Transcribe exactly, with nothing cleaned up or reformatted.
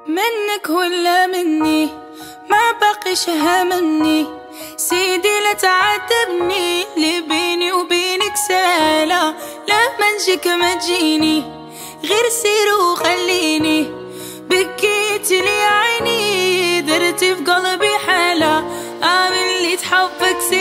منك ولا مني ما بقي شها مني، سيدي لا تعاتبني اللي بيني وبينك سالة، لا منجيك ما تجيني غير سير وخليني، بكيت لي عيني درتي في قلبي حالة، آمن اللي تحبك سيدي